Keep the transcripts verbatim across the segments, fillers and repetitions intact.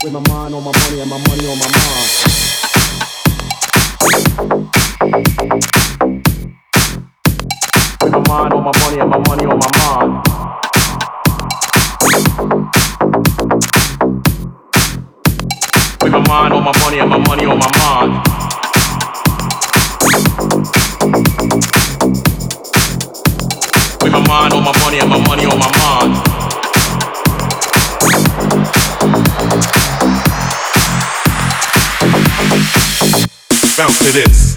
With my mind on my money and my money on my mind. With my mind on my money and my money on my mind. With my mind on my money and my money on my mind. With my mind on my money and my money on my mind. Bounce to this.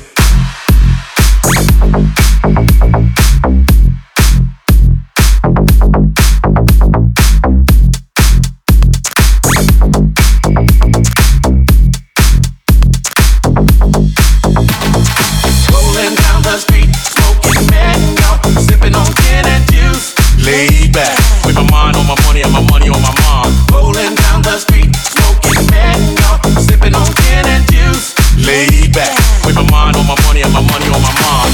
Rolling down the street, smoking mango, sipping on gin and juice. Laid back, with my mind on my money and my money on my mind. Rolling down the street, smoking mango, sipping on gin and juice. Laid back, with my mind on my money and my money on my mind.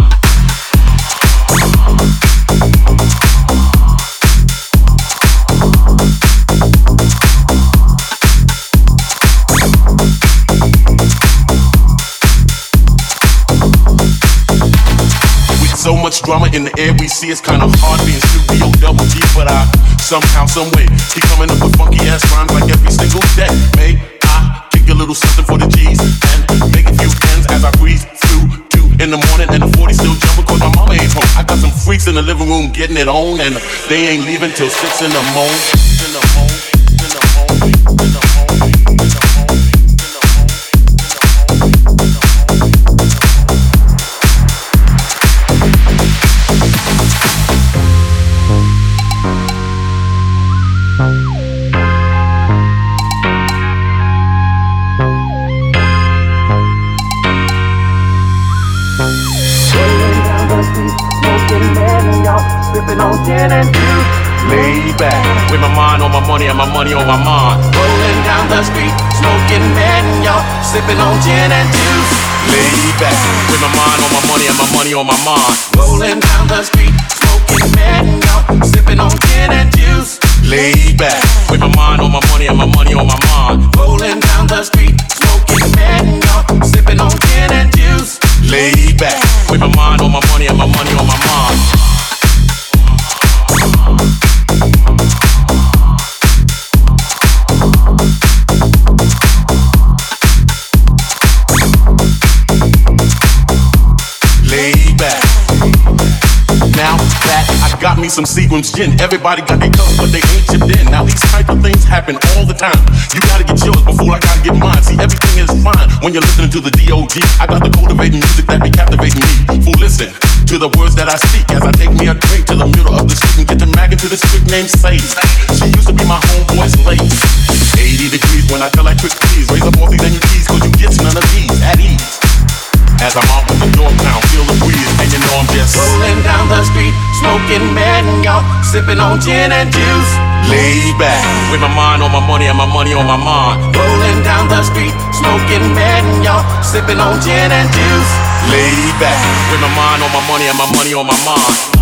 With so much drama in the air we see, it's kinda hard being studio double G, but I somehow, someway keep coming up with funky ass rhymes like every single day. May I kick a little something for the G's and make a few ends as I breeze through two in the morning and the forty still jumping cause my mama ain't home. I got some freaks in the living room getting it on and they ain't leaving till six in the morning. In the morning, in the morning, in the morning, in the morning, Smoking mango, sipping on gin and juice. laid back, with my mind on my money and my money on my mind. Rolling down the street, smoking mango, sipping on gin and juice. Laid back, with my mind on my money and my money on my mind. Rolling down the street, smoking mango, sipping on gin and juice. Laid back, with my mind on my money and my money on my mind. Rolling down the street, smoking mango, sipping on gin and juice. Laid back, with my mind on my money and my money on my mind. Laid back. Now that I got me some Seagram's gin, everybody got their cups, but they ain't chipped in. Now these type of things happen all the time. You gotta get yours before I gotta get mine. See, everything is fine when you're listening to the D O G. I got the cultivating music that be captivating me. Fool, listen to the words that I speak as I take me a drink to the middle of the street and get to magging to this chick named Sadie. She used to be my homeboy's lady. eighty degrees when I tell that quick please raise up all these and your keys, cause you get none of these at ease. As I'm out with the door pound, feel the breeze, and you know I'm just rolling down the street, smoking mango, sipping on gin and juice. Laid back, with my mind on my money and my money on my mind. Rolling down the street, smoking mango, sipping on gin and juice. Laid back, with my mind on my money and my money on my mind.